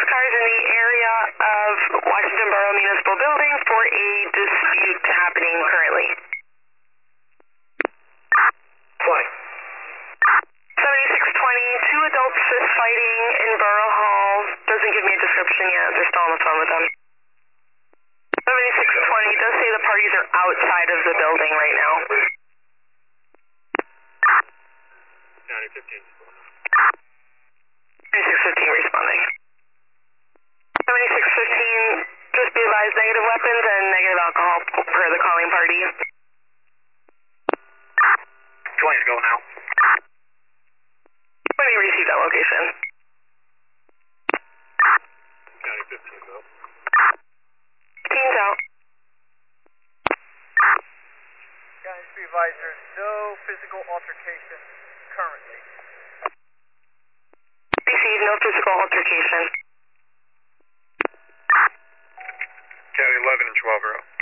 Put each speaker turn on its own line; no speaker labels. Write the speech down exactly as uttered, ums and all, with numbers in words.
cars in the area of Washington Borough Municipal Building for a dispute happening currently.
twenty.
seventy-six twenty, two adults fist fighting in Borough Hall. Doesn't give me a description yet. They're still on the phone with them. seventy-six twenty does say the parties are outside of the building right now.
ninety fifteen.
seventy-six fifteen responding. seventy-six fifteen, just be advised negative weapons and negative alcohol per the calling party.
twenty's go now.
When do you receive that location?
ninety fifteen go.
fifteen's out.
Guys, be advised, there's no physical altercation currently.
Receive no physical altercation.
County eleven and twelve are out.